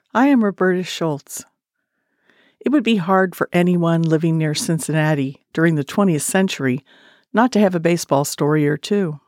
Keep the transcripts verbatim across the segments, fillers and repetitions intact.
I am Roberta Schultz. It would be hard for anyone living near Cincinnati during the twentieth century not to have a baseball story or two.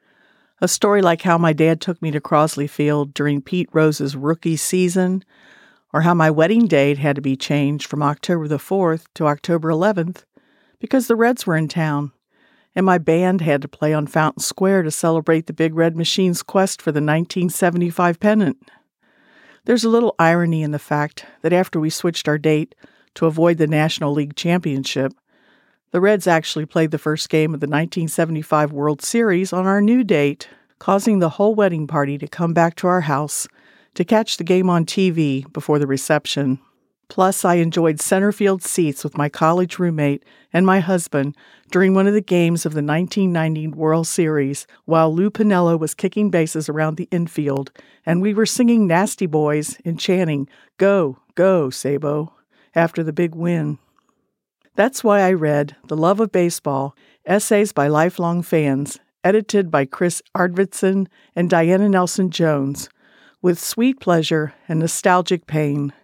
A story like how my dad took me to Crosley Field during Pete Rose's rookie season, or how my wedding date had to be changed from October the fourth to October eleventh because the Reds were in town, and my band had to play on Fountain Square to celebrate the Big Red Machine's quest for the nineteen seventy-five pennant. There's a little irony in the fact that after we switched our date to avoid the National League Championship, the Reds actually played the first game of the nineteen seventy-five World Series on our new date, causing the whole wedding party to come back to our house to catch the game on T V before the reception. Plus, I enjoyed center field seats with my college roommate and my husband during one of the games of the nineteen ninety World Series while Lou Piniella was kicking bases around the infield, and we were singing Nasty Boys and chanting, "Go, go, Sabo," after the big win. That's why I read The Love of Baseball, Essays by Lifelong Fans, edited by Chris Arvidson and Diana Nelson Jones, with sweet pleasure and nostalgic pain.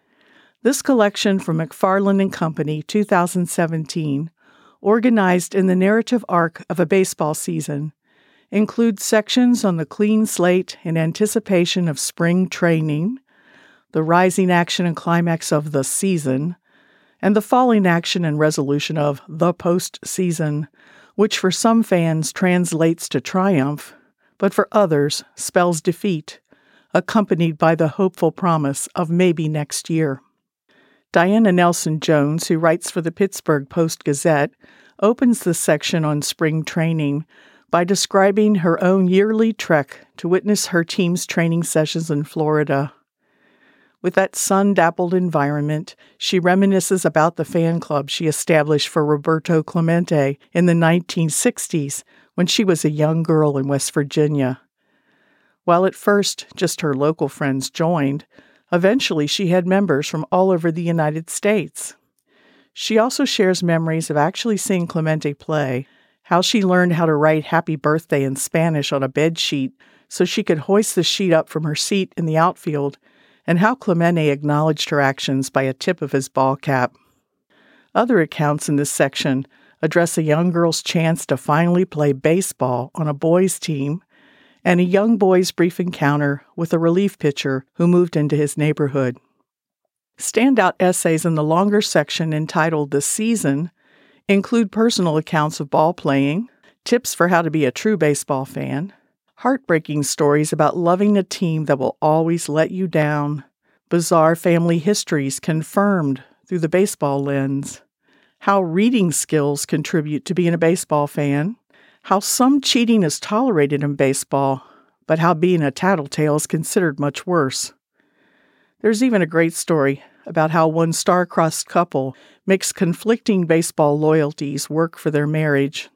This collection from McFarland and Company, two thousand seventeen, organized in the narrative arc of a baseball season, includes sections on the clean slate in anticipation of spring training, the rising action and climax of the season, and the falling action and resolution of the postseason, which for some fans translates to triumph, but for others spells defeat, accompanied by the hopeful promise of maybe next year. Diana Nelson Jones, who writes for the Pittsburgh Post-Gazette, opens the section on spring training by describing her own yearly trek to witness her team's training sessions in Florida. With that sun-dappled environment, she reminisces about the fan club she established for Roberto Clemente in the nineteen sixties when she was a young girl in West Virginia. While at first just her local friends joined, eventually she had members from all over the United States. She also shares memories of actually seeing Clemente play, how she learned how to write happy birthday in Spanish on a bed sheet so she could hoist the sheet up from her seat in the outfield, and how Clemente acknowledged her actions by a tip of his ball cap. Other accounts in this section address a young girl's chance to finally play baseball on a boys' team, and a young boy's brief encounter with a relief pitcher who moved into his neighborhood. Standout essays in the longer section entitled The Season include personal accounts of ball playing, tips for how to be a true baseball fan, heartbreaking stories about loving a team that will always let you down, bizarre family histories confirmed through the baseball lens, how reading skills contribute to being a baseball fan, how some cheating is tolerated in baseball, but how being a tattletale is considered much worse. There's even a great story about how one star-crossed couple makes conflicting baseball loyalties work for their marriage.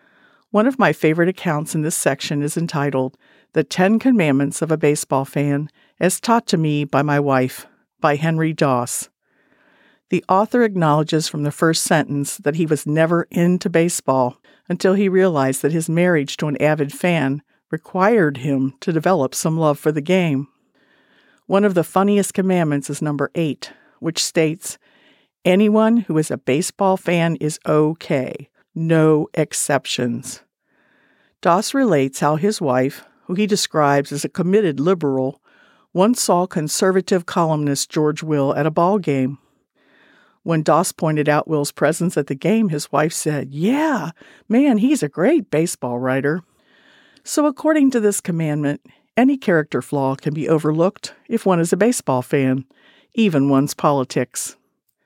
One of my favorite accounts in this section is entitled The Ten Commandments of a Baseball Fan, as Taught to Me by My Wife, by Henry Doss. The author acknowledges from the first sentence that he was never into baseball until he realized that his marriage to an avid fan required him to develop some love for the game. One of the funniest commandments is number eight, which states, "Anyone who is a baseball fan is okay. No exceptions." Doss relates how his wife, who he describes as a committed liberal, once saw conservative columnist George Will at a ball game. When Doss pointed out Will's presence at the game, his wife said, "Yeah, man, he's a great baseball writer." So according to this commandment, any character flaw can be overlooked if one is a baseball fan, even one's politics.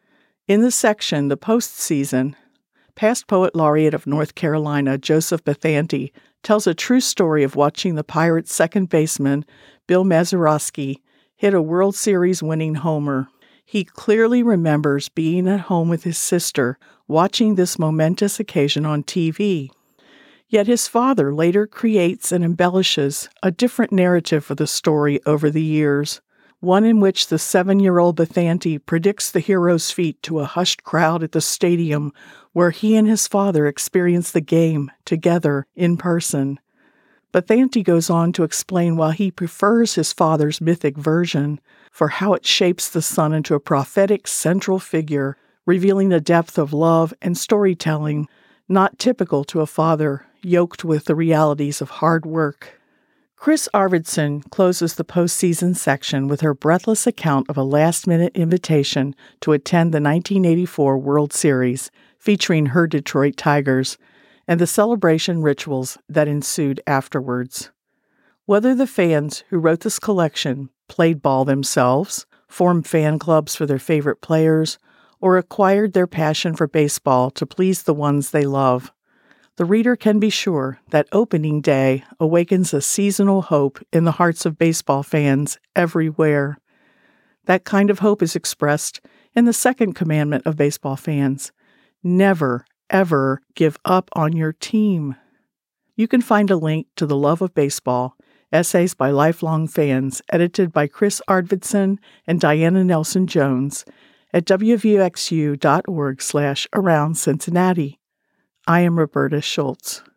In this section, The Postseason, past poet laureate of North Carolina, Joseph Bethanti, tells a true story of watching the Pirates' second baseman, Bill Mazeroski, hit a World Series winning homer. He clearly remembers being at home with his sister, watching this momentous occasion on T V. Yet his father later creates and embellishes a different narrative for the story over the years, one in which the seven-year-old Bethanti predicts the hero's feat to a hushed crowd at the stadium where he and his father experienced the game together in person. Bethanti goes on to explain why he prefers his father's mythic version, for how it shapes the son into a prophetic central figure, revealing the depth of love and storytelling not typical to a father yoked with the realities of hard work. Chris Arvidsson closes the postseason section with her breathless account of a last-minute invitation to attend the nineteen eighty-four World Series, featuring her Detroit Tigers, and the celebration rituals that ensued afterwards. Whether the fans who wrote this collection played ball themselves, formed fan clubs for their favorite players, or acquired their passion for baseball to please the ones they love, the reader can be sure that opening day awakens a seasonal hope in the hearts of baseball fans everywhere. That kind of hope is expressed in the second commandment of baseball fans: never, ever give up on your team. You can find a link to The Love of Baseball, Essays by Lifelong Fans, edited by Chris Arvidsson and Diana Nelson Jones, at w v x u dot org slash around Cincinnati. I am Roberta Schultz.